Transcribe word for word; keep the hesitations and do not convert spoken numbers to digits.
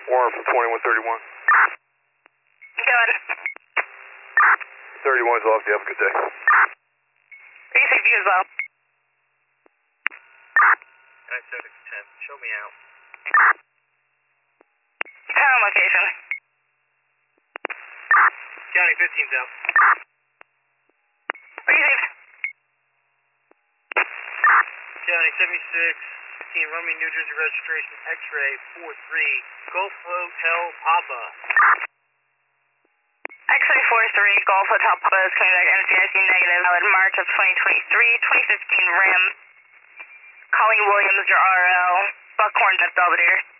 Warren from twenty-one thirty-one. Good. thirty-one's off, you have a good day. Be safe, you as well. nine seven ten, show me out. Time on location. County fifteen's out. Be safe. County seventy-six, fifteen, run me New Jersey registration, X-ray four three, Gulf Hotel Papa. X-ray four three, Golf Hotel Papa is coming back N C I C negative. Valid March of twenty twenty-three, twenty fifteen Ram. Colleen Williams, your R L. Buckhorn, Belvedere.